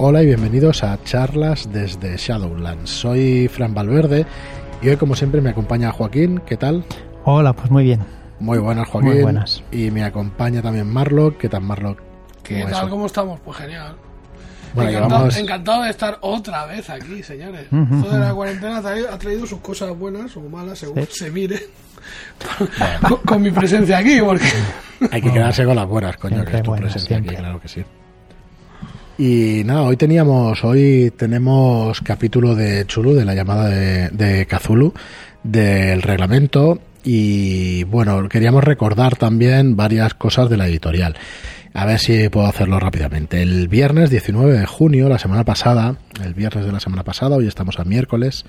Hola y bienvenidos a charlas desde Shadowlands. Soy Fran Valverde y hoy, como siempre, me acompaña Joaquín. ¿Qué tal? Hola, pues muy bien. Muy buenas, Joaquín. Muy buenas. Y me acompaña también Marlock. ¿Qué tal, Marlock? ¿Qué tal? ¿Cómo estamos? Pues genial. Bueno, encantado de estar otra vez aquí, señores. Esto de la cuarentena ha traído sus cosas buenas o malas, según se mire, con mi presencia aquí, porque... Hay que quedarse con las buenas, coño, que es tu presencia aquí, claro que sí. Y nada, hoy tenemos capítulo de Chulu, de la llamada de Cthulhu, del reglamento, y bueno, queríamos recordar también varias cosas de la editorial. A ver si puedo hacerlo rápidamente. El viernes 19 de junio, el viernes de la semana pasada, hoy estamos a miércoles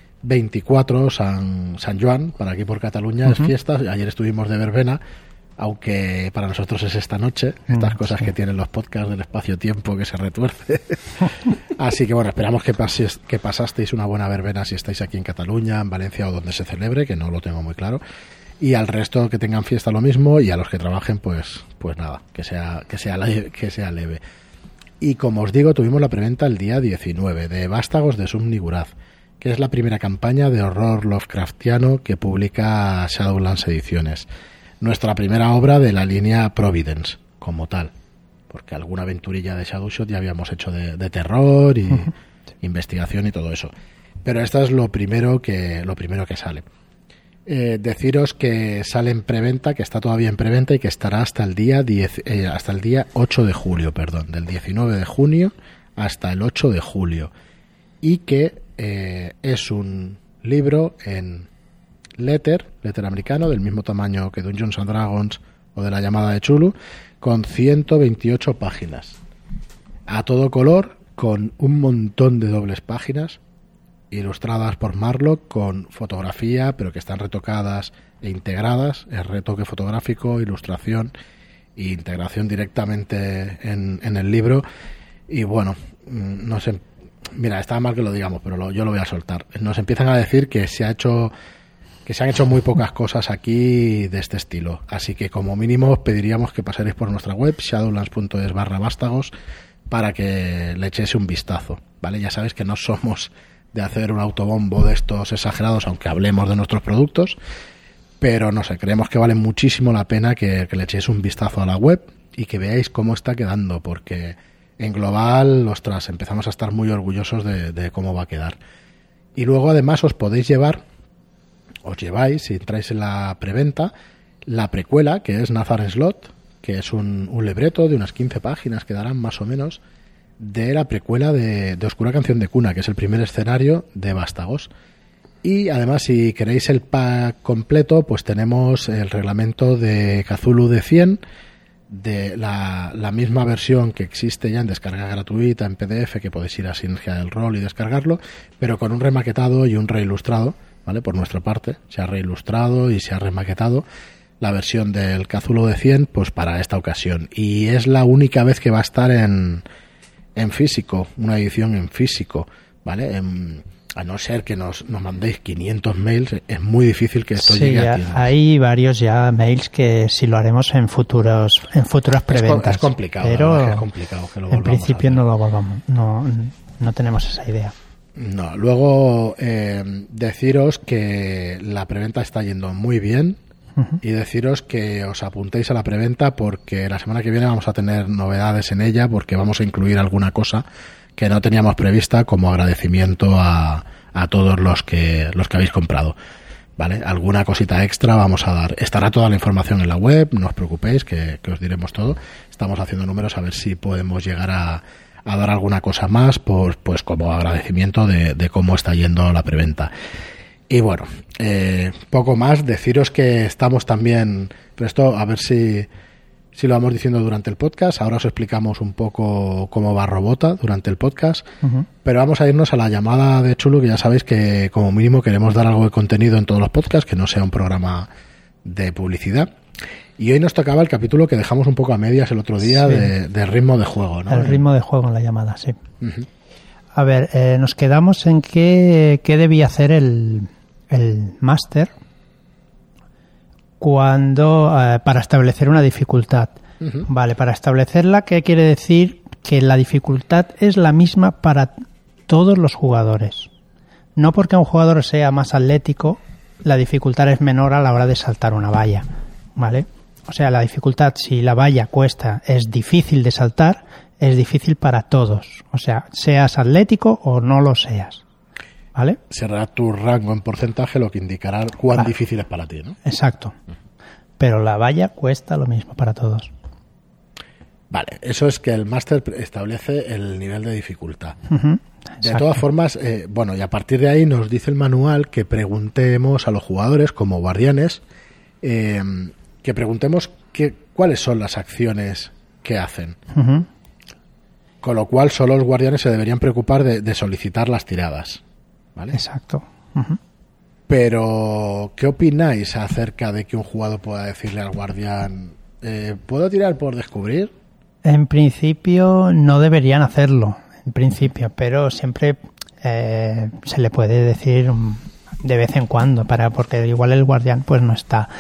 24, San Joan, para aquí por Cataluña es fiesta. Ayer estuvimos de verbena, aunque para nosotros es esta noche, estas cosas que tienen los podcasts del espacio-tiempo que se retuerce. Así que bueno, esperamos que pasasteis una buena verbena si estáis aquí en Cataluña, en Valencia o donde se celebre, que no lo tengo muy claro. Y al resto que tengan fiesta lo mismo, y a los que trabajen pues nada, que sea leve. Y como os digo, tuvimos la preventa el día 19 de Vástagos de Sumniguraz, que es la primera campaña de horror Lovecraftiano que publica Shadowlands Ediciones. Nuestra primera obra de la línea Providence, como tal, porque alguna aventurilla de Shadowshot ya habíamos hecho de terror y investigación y todo eso. Pero esta es lo primero que sale. Deciros que sale en preventa, que está todavía en preventa y que estará hasta el día 8 de julio, del 19 de junio hasta el 8 de julio. Y que es un libro en letter americano, del mismo tamaño que Dungeons and Dragons o de la llamada de Chulu, con 128 páginas. A todo color, con un montón de dobles páginas, ilustradas por Marlock con fotografía, pero que están retocadas e integradas, el retoque fotográfico, ilustración e integración directamente en el libro. Y bueno, no sé, mira, está mal que lo digamos, pero yo lo voy a soltar. Nos empiezan a decir que se han hecho muy pocas cosas aquí de este estilo, así que como mínimo os pediríamos que pasaréis por nuestra web shadowlands.es/vástagos para que le echéis un vistazo, ¿vale? Ya sabéis que no somos de hacer un autobombo de estos exagerados, aunque hablemos de nuestros productos, pero no sé, creemos que vale muchísimo la pena que le echéis un vistazo a la web y que veáis cómo está quedando, porque en global, ostras, empezamos a estar muy orgullosos de cómo va a quedar. Y luego además os lleváis, si entráis en la preventa, la precuela, que es Nathan Slot, que es un libreto de unas 15 páginas que darán más o menos, de la precuela de Oscura Canción de Cuna, que es el primer escenario de Vástagos. Y además, si queréis el pack completo, pues tenemos el reglamento de Cthulhu de 100, de la misma versión que existe ya en descarga gratuita en PDF, que podéis ir a Sinergia del Rol y descargarlo, pero con un remaquetado y un reilustrado, ¿vale? Por nuestra parte, se ha reilustrado y se ha remaquetado la versión del Cthulhu de 100, pues para esta ocasión. Y es la única vez que va a estar en físico, una edición en físico, ¿vale? A no ser que nos mandéis 500 mails, es muy difícil que esto llegue a tiendas. Hay varios ya mails que sí lo haremos en futuras preventas. Es complicado, pero es complicado que lo en principio no tenemos esa idea. No, luego deciros que la preventa está yendo muy bien. Y deciros que os apuntéis a la preventa porque la semana que viene vamos a tener novedades en ella, porque vamos a incluir alguna cosa que no teníamos prevista como agradecimiento a todos los que habéis comprado, ¿vale? Alguna cosita extra vamos a dar. Estará toda la información en la web, no os preocupéis que os diremos todo. Estamos haciendo números a ver si podemos llegar a dar alguna cosa más, pues como agradecimiento de cómo está yendo la preventa. Y bueno, poco más, deciros que estamos también, pero esto a ver si lo vamos diciendo durante el podcast. Ahora os explicamos un poco cómo va Robota durante el podcast, pero vamos a irnos a la llamada de Chulu, que ya sabéis que como mínimo queremos dar algo de contenido en todos los podcasts, que no sea un programa de publicidad. Y hoy nos tocaba el capítulo que dejamos un poco a medias el otro día, sí, de ritmo de juego, ¿no? El ritmo de juego en la llamada, sí. A ver, nos quedamos en qué debía hacer el máster para establecer una dificultad. Vale, para establecerla, ¿qué quiere decir? que la dificultad es la misma para todos los jugadores. No porque un jugador sea más atlético, la dificultad es menor a la hora de saltar una valla, ¿vale? O sea, la dificultad, si la valla cuesta, es difícil de saltar, es difícil para todos. O sea, seas atlético o no lo seas, ¿vale? Será tu rango en porcentaje lo que indicará cuán difícil es para ti, ¿no? Exacto. Pero la valla cuesta lo mismo para todos. Vale, eso es que el máster establece el nivel de dificultad. De Exacto. todas formas, bueno, y a partir de ahí nos dice el manual que preguntemos a los jugadores como guardianes, que preguntemos cuáles son las acciones que hacen. Con lo cual solo los guardianes se deberían preocupar de solicitar las tiradas, ¿vale? Exacto. Pero, ¿qué opináis acerca de que un jugador pueda decirle al guardián, ¿puedo tirar por descubrir? En principio no deberían hacerlo, en principio, pero siempre se le puede decir de vez en cuando, porque igual el guardián pues no está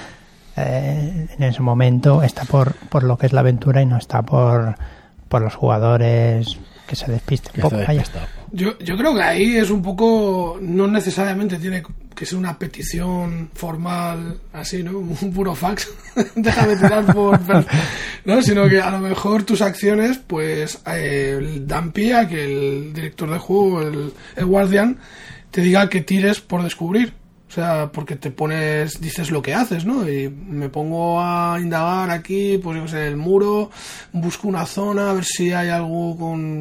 en ese momento, está por lo que es la aventura y no está por los jugadores que se despisten. Yo creo que ahí es un poco, no necesariamente tiene que ser una petición formal así, ¿no? Un puro fax, déjame tirar ¿no? Sino que a lo mejor tus acciones pues dan pie a que el director de juego, el guardián, te diga que tires por descubrir. O sea, porque dices lo que haces, ¿no? Y me pongo a indagar aquí, pues yo qué sé, el muro, busco una zona, a ver si hay algo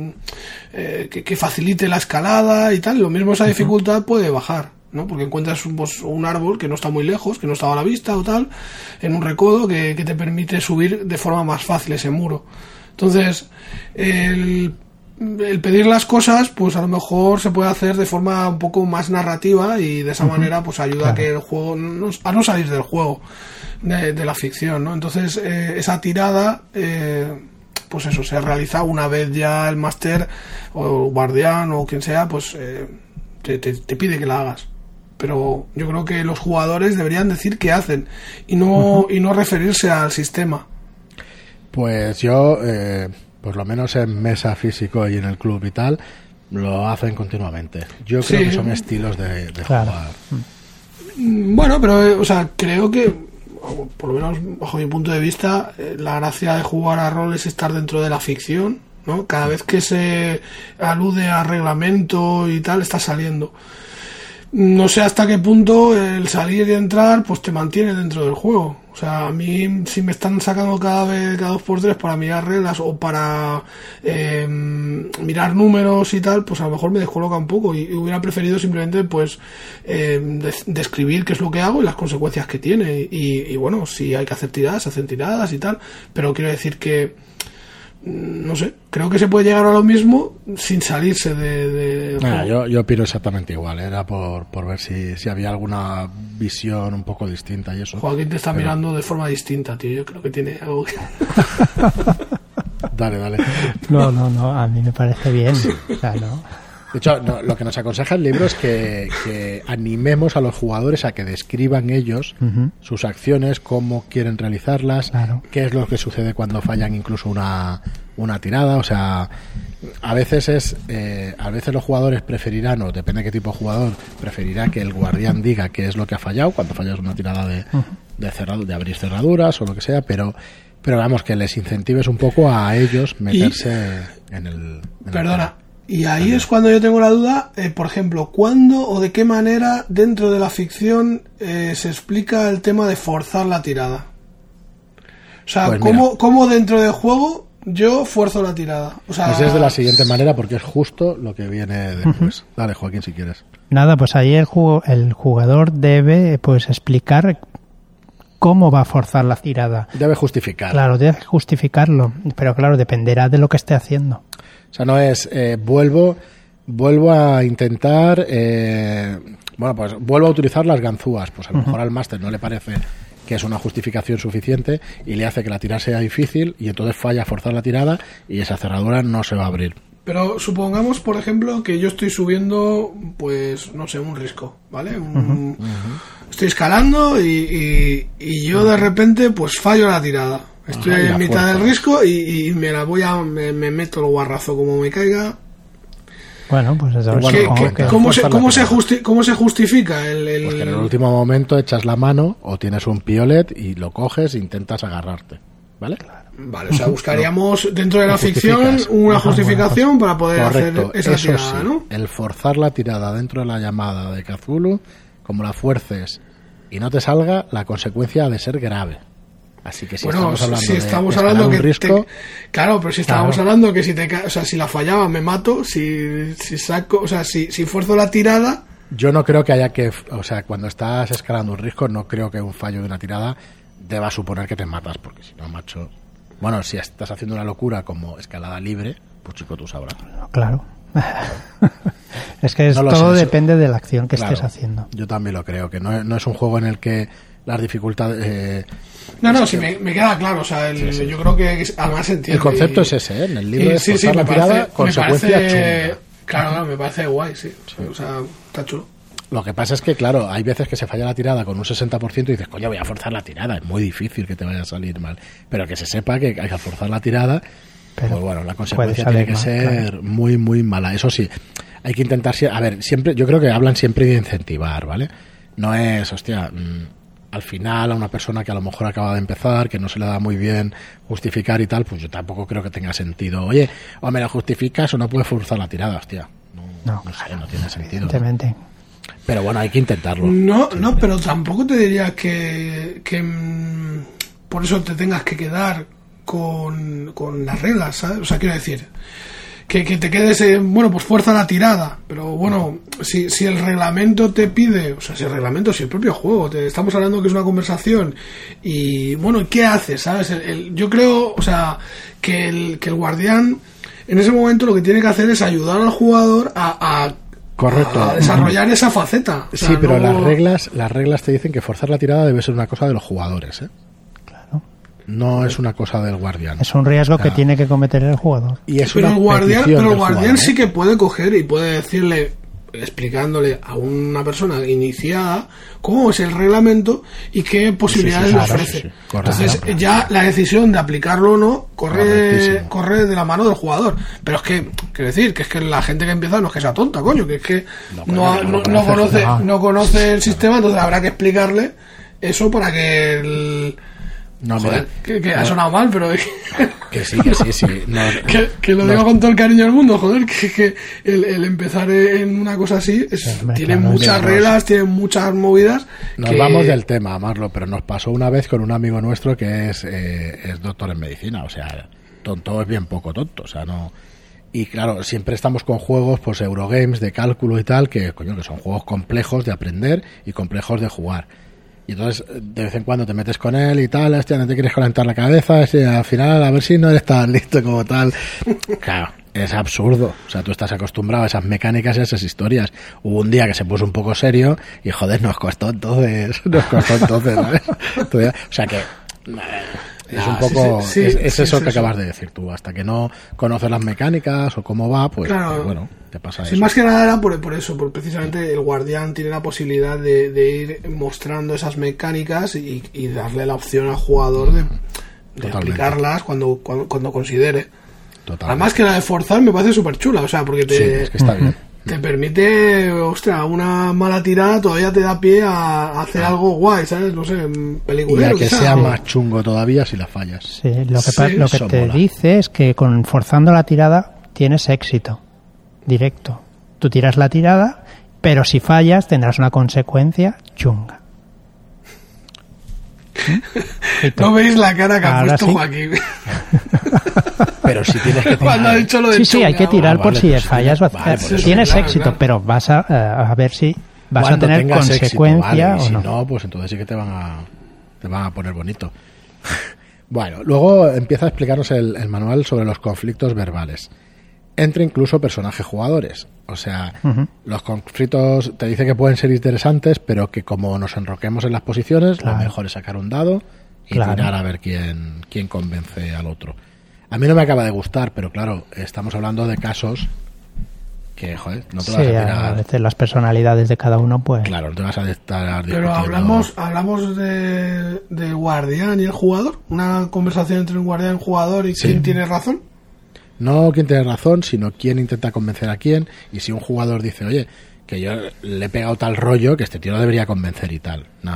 que facilite la escalada y tal. Lo mismo, esa dificultad puede bajar, ¿no? Porque encuentras un árbol que no está muy lejos, que no estaba a la vista o tal, en un recodo que te permite subir de forma más fácil ese muro. Entonces, el pedir las cosas, pues a lo mejor se puede hacer de forma un poco más narrativa y de esa manera pues ayuda a que el juego a no salir del juego de la ficción, ¿no? Entonces esa tirada pues eso se realiza una vez ya el máster o el guardián o quien sea pues te pide que la hagas. Pero yo creo que los jugadores deberían decir qué hacen y no referirse al sistema. Pues yo por lo menos en mesa físico y en el club y tal, lo hacen continuamente. Yo creo que son estilos de jugar. Bueno, pero, o sea, creo que, por lo menos bajo mi punto de vista, la gracia de jugar a rol es estar dentro de la ficción, ¿no? Cada vez que se alude a reglamento y tal, está saliendo. No sé hasta qué punto el salir y entrar pues te mantiene dentro del juego. O sea, a mí si me están sacando cada 2x3 para mirar reglas o para mirar números y tal, pues a lo mejor me descoloca un poco y hubiera preferido simplemente pues describir qué es lo que hago y las consecuencias que tiene y bueno, si hay que hacer tiradas, se hacen tiradas y tal, pero quiero decir que no sé, creo que se puede llegar a lo mismo sin salirse de yo opino exactamente igual. Era por ver si había alguna visión un poco distinta y eso. Joaquín te está mirando de forma distinta, tío. Yo creo que tiene algo que... Dale. No, a mí me parece bien. O sea, no. De hecho, lo que nos aconseja el libro es que animemos a los jugadores a que describan ellos sus acciones, cómo quieren realizarlas, qué es lo que sucede cuando fallan incluso una tirada. O sea, a veces los jugadores preferirán, o depende de qué tipo de jugador, preferirá que el guardián diga qué es lo que ha fallado cuando fallas una tirada de abrir cerraduras o lo que sea, pero vamos, que les incentives un poco a ellos meterse en el... Perdona. Y ahí es cuando yo tengo la duda, por ejemplo, ¿cuándo o de qué manera dentro de la ficción se explica el tema de forzar la tirada? O sea, pues ¿cómo dentro del juego yo fuerzo la tirada? O sea, pues es de la siguiente manera porque es justo lo que viene después. Dale, Joaquín, si quieres. Nada, pues ahí el jugador debe pues explicar cómo va a forzar la tirada. Debe justificar. Claro, debe justificarlo, pero claro, dependerá de lo que esté haciendo. O sea, no es vuelvo a intentar pues vuelvo a utilizar las ganzúas. Pues a lo mejor al máster no le parece que es una justificación suficiente y le hace que la tirada sea difícil y entonces falla a forzar la tirada y esa cerradura no se va a abrir. Pero supongamos, por ejemplo, que yo estoy subiendo, pues, no sé, un risco, ¿vale? Estoy escalando y yo de repente, pues, fallo la tirada. Estoy en mitad del risco y me meto el guarrazo como me caiga. Bueno, pues eso ¿Cómo se justifica el...? Pues que en el último momento echas la mano o tienes un piolet y lo coges e intentas agarrarte, ¿vale? Vale, o sea, buscaríamos dentro de la ficción una justificación para poder hacer esa tirada, ¿no? El forzar la tirada dentro de la llamada de Cthulhu, como la fuerces y no te salga, la consecuencia ha de ser grave. Así que estamos hablando que risco, claro, pero si estábamos hablando que si la fallaba me mato, si saco, o sea, si fuerzo la tirada. Yo no creo que haya que, o sea, cuando estás escalando un risco, no creo que un fallo de una tirada deba suponer que te matas, porque si no, macho, bueno, si estás haciendo una locura como escalada libre, pues chico, tú sabrás. Claro. Es que todo depende de la acción que estés haciendo. Yo también lo creo, que no es un juego en el que las dificultades... si me queda claro, o sea, yo creo que además se entiende. El concepto es ese, en el libro de forzar la tirada, consecuencia chunga. Claro, me parece guay, sí. O sea, está chulo. Lo que pasa es que, claro, hay veces que se falla la tirada con un 60% y dices, coño, voy a forzar la tirada, es muy difícil que te vaya a salir mal. Pero que se sepa que hay que forzar la tirada, pero pues bueno, la consecuencia tiene que ser muy, muy mala. Eso sí, hay que intentar... A ver, siempre, yo creo que hablan siempre de incentivar, ¿vale? No es, hostia... al final a una persona que a lo mejor acaba de empezar, que no se le da muy bien justificar y tal, pues yo tampoco creo que tenga sentido. Oye, o me lo justificas o no puedes forzar la tirada, hostia. No sé, no tiene sentido. Evidentemente. ¿No? Pero bueno, hay que intentarlo. No, pero tampoco te diría que por eso te tengas que quedar con las reglas, ¿sabes? O sea, quiero decir... Que te quedes, pues fuerza la tirada, pero bueno, si el reglamento te pide, o sea, si el propio juego, estamos hablando que es una conversación, y bueno, ¿qué haces? ¿Sabes? Yo creo, o sea, que el guardián, en ese momento lo que tiene que hacer es ayudar al jugador a desarrollar esa faceta. O sea, sí, pero las reglas te dicen que forzar la tirada debe ser una cosa de los jugadores, ¿eh? No es una cosa del guardián. Es un riesgo que tiene que cometer el jugador. Y es pero el guardián sí que puede coger y puede decirle, explicándole a una persona iniciada cómo es el reglamento y qué posibilidades le ofrece. Sí. Entonces ya la decisión de aplicarlo o no corre de la mano del jugador. Pero es que, quiero decir, que es que la gente que empieza no es que sea tonta, coño, que es que no conoce el sistema, entonces habrá que explicarle eso para que que ha sonado mal, pero que sí. No, que lo digo con todo el cariño del mundo, joder, que el empezar en una cosa así tiene muchas reglas, tiene muchas movidas. Nos vamos del tema, Marlo, pero nos pasó una vez con un amigo nuestro que es doctor en medicina, o sea, tonto es bien poco tonto, o sea, no. Y claro, siempre estamos con juegos, pues Eurogames de cálculo y tal, que son juegos complejos de aprender y complejos de jugar. Y entonces, de vez en cuando te metes con él y tal, hostia, no te quieres calentar la cabeza, al final, a ver si no eres tan listo como tal. Claro, es absurdo. O sea, tú estás acostumbrado a esas mecánicas y a esas historias. Hubo un día que se puso un poco serio y, joder, nos costó entonces, ¿sabes? O sea que... Es un poco es eso que acabas de decir tú, hasta que no conoces las mecánicas o cómo va, pues, claro, pues bueno, te pasa eso. Sí, más que nada era por eso, porque precisamente el guardián tiene la posibilidad de ir mostrando esas mecánicas y darle la opción al jugador de aplicarlas cuando considere. Totalmente. Además que la de forzar me parece súper chula, o sea, porque es que está bien. Te permite, ostras, una mala tirada todavía te da pie a hacer algo guay, ¿sabes? No sé, peliculero. Y a que sea más chungo todavía si la fallas. Sí, lo que te dice es que forzando la tirada tienes éxito directo. Tú tiras la tirada, pero si fallas tendrás una consecuencia chunga. No veis la cara que ha puesto Joaquín. Pero si tienes que cuando ha dicho lo de sí, hay que tirar por si fallas. Tienes éxito, pero vas a ver si vas a tener consecuencia éxito, o no. Si no, pues entonces sí que te van a poner bonito. Bueno, luego empieza a explicarnos el manual sobre los conflictos verbales. Entre incluso personajes jugadores. O sea, los conflictos te dice que pueden ser interesantes, pero que como nos enroquemos en las posiciones, lo mejor es sacar un dado y tirar a ver quién convence al otro. A mí no me acaba de gustar, pero claro, estamos hablando de casos que, joder, no te sí, vas a tirar... a veces las personalidades de cada uno, pues... Claro, no te vas a estar Pero discutiendo... hablamos del guardián y el jugador. Una conversación entre un guardián y un jugador y quién tiene razón. No quién tiene razón, sino quién intenta convencer a quién. Y si un jugador dice, oye, que yo le he pegado tal rollo que este tío lo debería convencer y tal. No.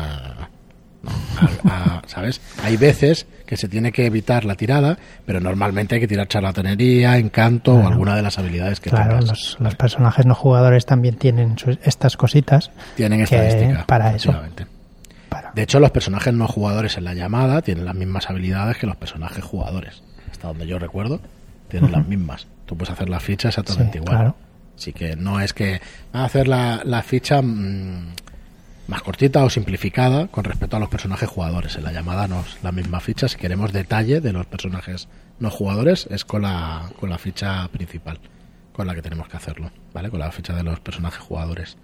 ¿Sabes? Hay veces que se tiene que evitar la tirada, pero normalmente hay que tirar charlatanería, encanto o alguna de las habilidades que tengas. Los personajes no jugadores también tienen estas cositas. Tienen estadística. Para eso. De hecho, los personajes no jugadores en la llamada tienen las mismas habilidades que los personajes jugadores. Hasta donde yo recuerdo, tienen las mismas. Tú puedes hacer la ficha exactamente igual. Claro. Así que no es que van a hacer la ficha más cortita o simplificada con respecto a los personajes jugadores. En la llamada no es la misma ficha. Si queremos detalle de los personajes no jugadores, es con la ficha principal con la que tenemos que hacerlo, ¿vale? Con la ficha de los personajes jugadores.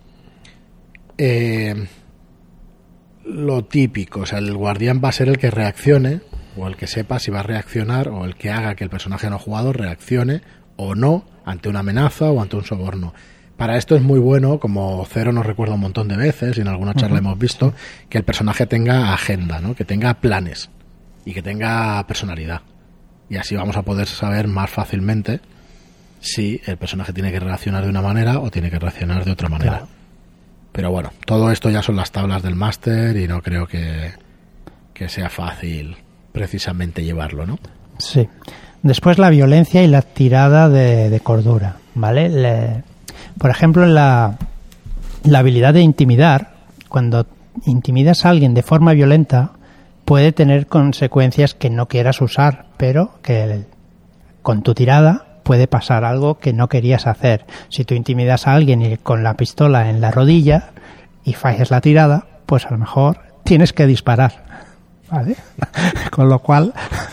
Lo típico, o sea, el guardián va a ser el que reaccione, o el que sepa si va a reaccionar, o el que haga que el personaje no jugador reaccione o no ante una amenaza o ante un soborno. Para esto es muy bueno, como Cero nos recuerda un montón de veces, y en alguna charla hemos visto, que el personaje tenga agenda, ¿no? Que tenga planes y que tenga personalidad. Y así vamos a poder saber más fácilmente si el personaje tiene que reaccionar de una manera o tiene que reaccionar de otra manera. Claro. Pero bueno, todo esto ya son las tablas del máster y no creo que sea fácil precisamente llevarlo, ¿no? Sí. Después la violencia y la tirada de cordura, ¿vale? Por ejemplo, la habilidad de intimidar, cuando intimidas a alguien de forma violenta, puede tener consecuencias que no quieras usar, pero que con tu tirada puede pasar algo que no querías hacer. Si tú intimidas a alguien y con la pistola en la rodilla y fallas la tirada, pues a lo mejor tienes que disparar, ¿vale? Con lo cual...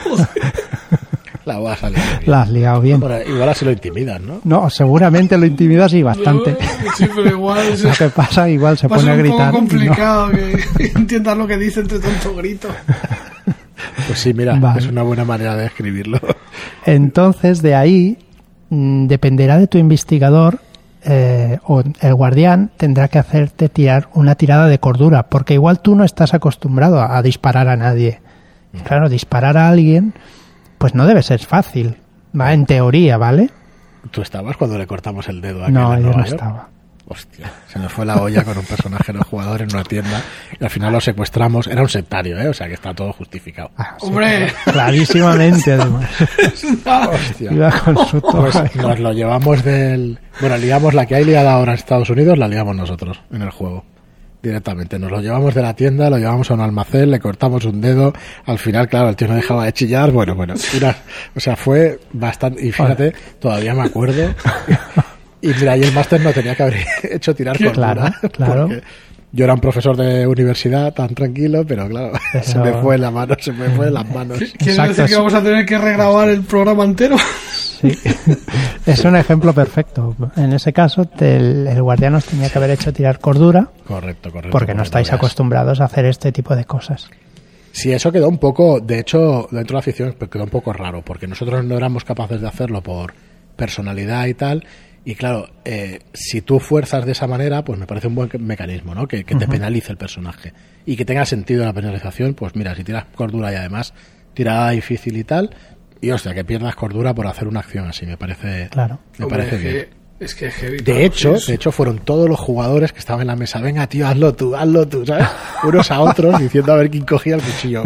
La vas a liar bien. La has liado bien. Bueno, igual así lo intimidas, ¿no? No, seguramente lo intimidas y bastante. Sí, pero igual... Lo que pasa, igual se pone a gritar. Es un poco complicado que entiendas lo que dice entre tanto grito. Pues sí, mira, vale. Es una buena manera de escribirlo. Entonces, de ahí, dependerá de tu investigador o el guardián tendrá que hacerte tirar una tirada de cordura, porque igual tú no estás acostumbrado a disparar a nadie. Claro, disparar a alguien... pues no debe ser fácil, ¿va? En teoría, ¿vale? ¿Tú estabas cuando le cortamos el dedo a No, yo no York? estaba. Hostia, se nos fue la olla con un personaje no jugador en una tienda y al final lo secuestramos. Era un sectario, ¿eh? O sea que está todo justificado. ¡Hombre! Sí, clarísimamente, además. Hostia. Iba con su pues nos lo llevamos del... Bueno, liamos la que hay liada ahora en Estados Unidos, la liamos nosotros en el juego. Directamente, nos lo llevamos de la tienda, lo llevamos a un almacén, le cortamos un dedo, al final, claro, el tío no dejaba de chillar, bueno, o sea, fue bastante, y fíjate, todavía me acuerdo, y mira, y el máster no tenía que haber hecho tirar cordura, claro. Yo era un profesor de universidad tan tranquilo, pero claro, se me fue la mano, se me fue las manos. ¿Quieres decir que vamos a tener que regrabar el programa entero? Sí, es un ejemplo perfecto. En ese caso, el guardián os tenía que haber hecho tirar cordura. Correcto. Porque no estáis acostumbrados a hacer este tipo de cosas. Sí, eso quedó un poco, de hecho, dentro de la ficción quedó un poco raro, porque nosotros no éramos capaces de hacerlo por personalidad y tal. Y claro, si tú fuerzas de esa manera, pues me parece un buen mecanismo, ¿no? Que te penalice el personaje. Y que tenga sentido la penalización, pues mira, si tiras cordura y además tirada difícil y tal, y hostia, que pierdas cordura por hacer una acción así, me parece, claro. Me parece bien. Es que es heavy. De hecho, fueron todos los jugadores que estaban en la mesa, venga tío, hazlo tú, ¿sabes? Unos a otros diciendo a ver quién cogía el cuchillo.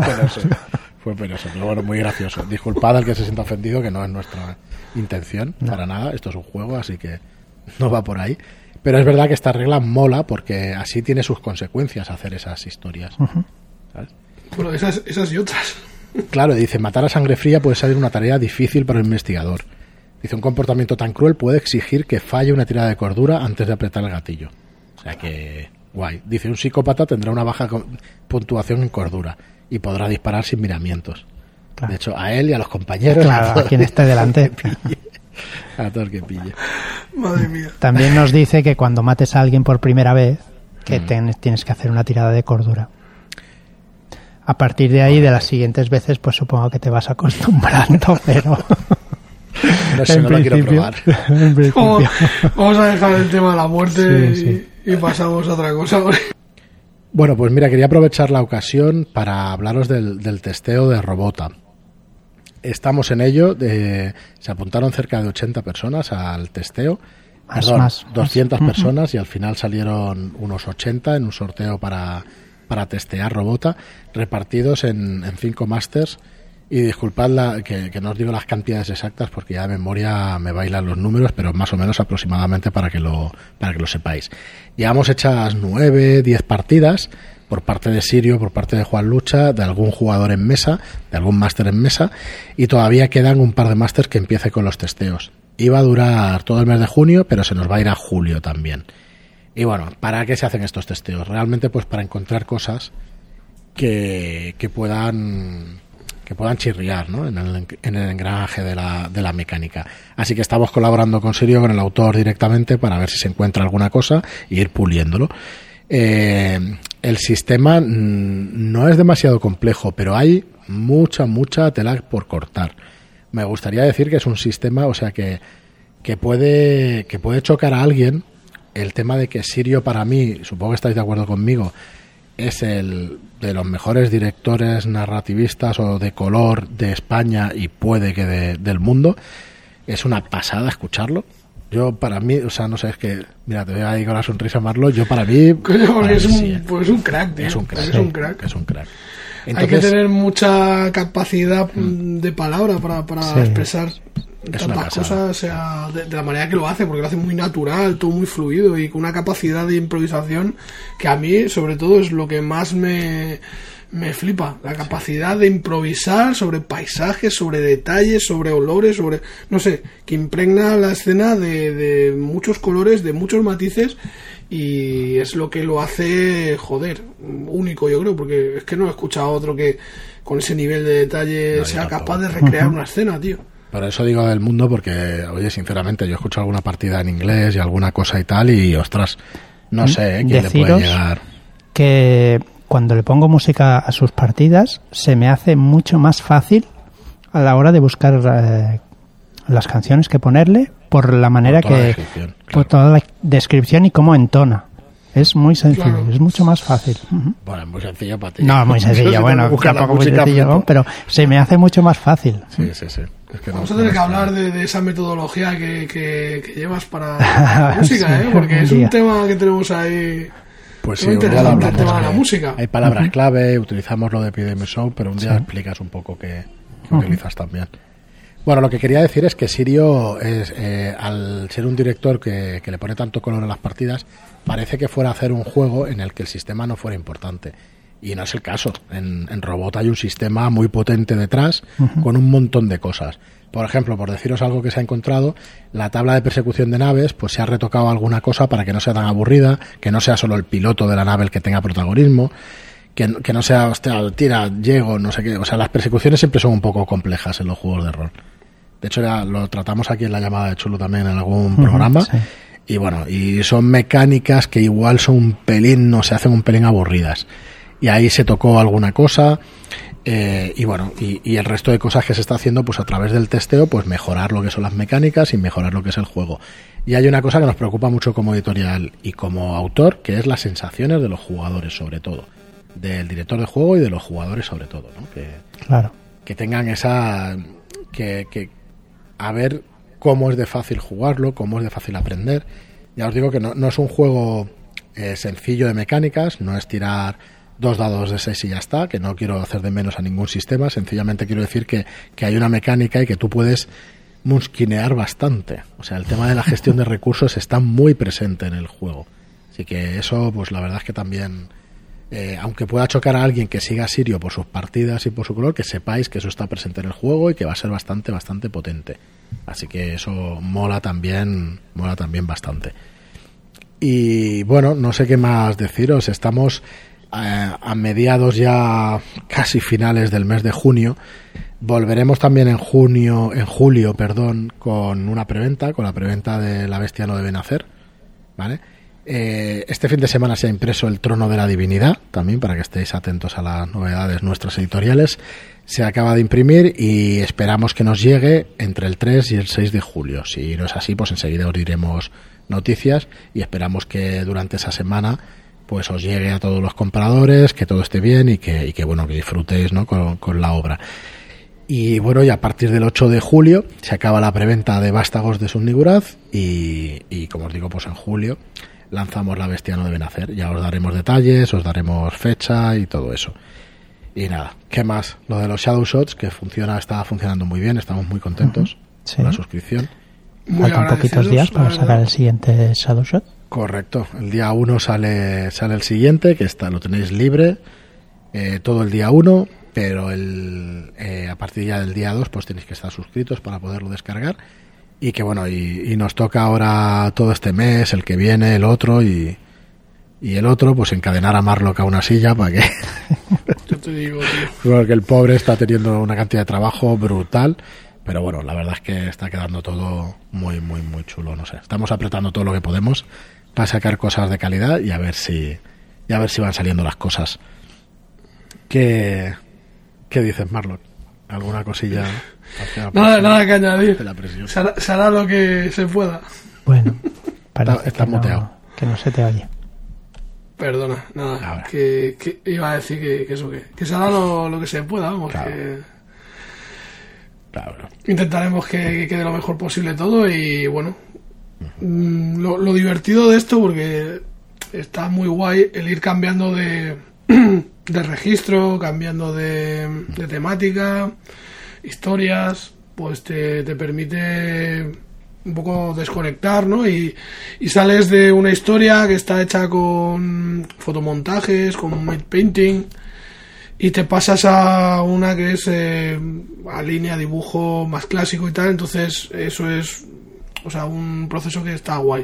Fue penoso, pero bueno, muy gracioso. Disculpad al que se sienta ofendido, que no es nuestra intención, para nada. Esto es un juego, así que no va por ahí. Pero es verdad que esta regla mola porque así tiene sus consecuencias hacer esas historias. ¿Sabes? Bueno, esas y otras. Claro, dice, matar a sangre fría puede ser una tarea difícil para el investigador. Dice, un comportamiento tan cruel puede exigir que falle una tirada de cordura antes de apretar el gatillo. O sea que, guay. Dice, un psicópata tendrá una baja puntuación en cordura y podrá disparar sin miramientos. Claro. De hecho, a él y a los compañeros. Claro, a quien esté delante. A todo el que pille. Madre mía. También nos dice que cuando mates a alguien por primera vez, que tienes que hacer una tirada de cordura. A partir de ahí, de las siguientes veces, pues supongo que te vas acostumbrando, pero... No sé, no lo quiero probar. Vamos a dejar el tema de la muerte y pasamos a otra cosa. Bueno, pues mira, quería aprovechar la ocasión para hablaros del testeo de Robota. Estamos en ello, se apuntaron cerca de 80 personas al testeo. Más. 200 personas y al final salieron unos 80 en un sorteo para testear Robota, repartidos en 5 masters. Y disculpad que no os digo las cantidades exactas porque ya de memoria me bailan los números, pero más o menos aproximadamente para que lo sepáis. Llevamos hechas 9, 10 partidas por parte de Sirio, por parte de Juan Lucha, de algún jugador en mesa, de algún máster en mesa, y todavía quedan un par de másters que empiece con los testeos. Iba a durar todo el mes de junio, pero se nos va a ir a julio también. Y bueno, ¿para qué se hacen estos testeos? Realmente pues para encontrar cosas que puedan chirriar, ¿no? en el engranaje de la mecánica. Así que estamos colaborando con Sirio, con el autor directamente, para ver si se encuentra alguna cosa e ir puliéndolo. El sistema no es demasiado complejo, pero hay mucha tela por cortar. Me gustaría decir que es un sistema, o sea, que puede chocar a alguien. El tema de que Sirio, para mí, supongo que estáis de acuerdo conmigo, es el de los mejores directores narrativistas o de color de España y puede que del mundo. Es una pasada escucharlo. Yo, para mí, o sea, no sé, es que, mira, te veo ahí con la sonrisa, Marlo. Yo, para mí. Coño, es un crack, tío. Es un crack. Entonces, hay que tener mucha capacidad de palabra para expresar tantas cosas, o sea, de la manera que lo hace, porque lo hace muy natural, todo muy fluido y con una capacidad de improvisación que a mí, sobre todo, es lo que más me flipa, la capacidad de improvisar sobre paisajes, sobre detalles, sobre olores, sobre, no sé, que impregna la escena de muchos colores, de muchos matices, y es lo que lo hace, joder, único, yo creo, porque es que no he escuchado a otro que con ese nivel de detalle sea capaz de recrear una escena, tío. Por eso digo del mundo, porque, oye, sinceramente, yo he escuchado alguna partida en inglés y alguna cosa y tal, y ostras, no sé quién le puede llegar. Que cuando le pongo música a sus partidas, se me hace mucho más fácil a la hora de buscar las canciones que ponerle, por la manera por toda la descripción y cómo entona. Es muy sencillo, es mucho más fácil. Bueno, es muy sencillo para ti. No, muy sencillo, bueno, tampoco muy sencillo, pero se me hace mucho más fácil. Sí. Es que vamos a tener que hablar de esa metodología que llevas para la música, porque es un tema que tenemos ahí. Pues sí, interesante el tema de la música. Hay palabras clave, utilizamos lo de Epidemic Sound, pero un día explicas un poco qué utilizas también. Bueno, lo que quería decir es que Sirio, al ser un director que le pone tanto color a las partidas, parece que fuera a hacer un juego en el que el sistema no fuera importante. Y no es el caso. En Robot hay un sistema muy potente detrás, con un montón de cosas. Por ejemplo, por deciros algo que se ha encontrado, la tabla de persecución de naves, pues se ha retocado alguna cosa para que no sea tan aburrida, que no sea solo el piloto de la nave el que tenga protagonismo, que no sea, hostia, tira, llego, no sé qué. O sea, las persecuciones siempre son un poco complejas en los juegos de rol. De hecho, ya lo tratamos aquí en la llamada de Chulu también en algún programa. Sí. Y bueno, y son mecánicas que igual son un pelín, no se hacen un pelín aburridas. Y ahí se tocó alguna cosa. Y bueno, y el resto de cosas que se está haciendo, pues a través del testeo, pues mejorar lo que son las mecánicas y mejorar lo que es el juego. Y hay una cosa que nos preocupa mucho como editorial y como autor, que es las sensaciones de los jugadores, sobre todo. Del director de juego y de los jugadores, sobre todo, ¿no? Que tengan esa... a ver cómo es de fácil jugarlo, cómo es de fácil aprender. Ya os digo que no es un juego sencillo de mecánicas, no es tirar 2 dados de 6 y ya está, que no quiero hacer de menos a ningún sistema, sencillamente quiero decir que hay una mecánica y que tú puedes musquinear bastante. O sea, el tema de la gestión de recursos está muy presente en el juego. Así que eso, pues la verdad es que también, aunque pueda chocar a alguien que siga a Sirio por sus partidas y por su color, que sepáis que eso está presente en el juego y que va a ser bastante potente. Así que eso mola también bastante. Y bueno, no sé qué más deciros. Estamos a mediados ya casi finales del mes de junio. Volveremos también en julio, con una preventa, con la preventa de La Bestia no debe nacer, ¿vale? Este fin de semana se ha impreso El Trono de la Divinidad, también para que estéis atentos a las novedades nuestras editoriales. Se acaba de imprimir y esperamos que nos llegue entre el 3 y el 6 de julio. Si no es así, pues enseguida os diremos noticias y esperamos que durante esa semana pues os llegue a todos los compradores, que todo esté bien y que bueno, que disfrutéis, ¿no? con la obra. Y bueno, y a partir del 8 de julio se acaba la preventa de Vástagos de Sumniguraz y como os digo, pues en julio lanzamos La Bestia no debe nacer. Ya os daremos detalles, os daremos fecha y todo eso. Y nada, ¿qué más? Lo de los Shadow Shots, que está funcionando muy bien, estamos muy contentos con la suscripción. Faltan poquitos días para sacar el siguiente Shadow Shot. Correcto, el día 1 sale el siguiente, que lo tenéis libre todo el día 1, pero a partir ya del día 2 pues tenéis que estar suscritos para poderlo descargar. Y que bueno, y nos toca ahora todo este mes, el que viene, el otro y el otro, pues encadenar a Marlock a una silla para que... Yo te digo, tío. Porque el pobre está teniendo una cantidad de trabajo brutal, pero bueno, la verdad es que está quedando todo muy, muy, muy chulo, no sé. Estamos apretando todo lo que podemos para sacar cosas de calidad y a ver si van saliendo las cosas. ¿Qué dices, Marlock? ¿Alguna cosilla? Nada que añadir. Se hará lo que se pueda. Bueno, está muteado. Que no se te oye. Perdona, nada. Que iba a decir que se hará lo que se pueda, vamos. Claro. Claro. Intentaremos que quede lo mejor posible todo y bueno, lo divertido de esto, porque está muy guay el ir cambiando de registro, cambiando de temática, historias, pues te permite un poco desconectar, ¿no? Y sales de una historia que está hecha con fotomontajes, con matte painting, y te pasas a una que es a línea, dibujo más clásico y tal. Entonces eso es, o sea, un proceso que está guay.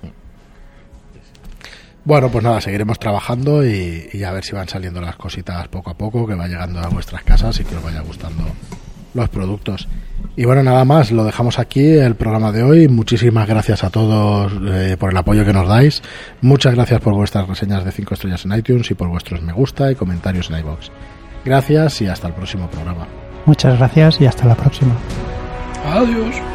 Bueno, pues nada, seguiremos trabajando y a ver si van saliendo las cositas poco a poco, que va llegando a vuestras casas y que os vaya gustando los productos. Y bueno, nada más, lo dejamos aquí el programa de hoy. Muchísimas gracias a todos por el apoyo que nos dais. Muchas gracias por vuestras reseñas de 5 estrellas en iTunes y por vuestros me gusta y comentarios en iVoox. Gracias y hasta el próximo programa. Muchas gracias y hasta la próxima. Adiós.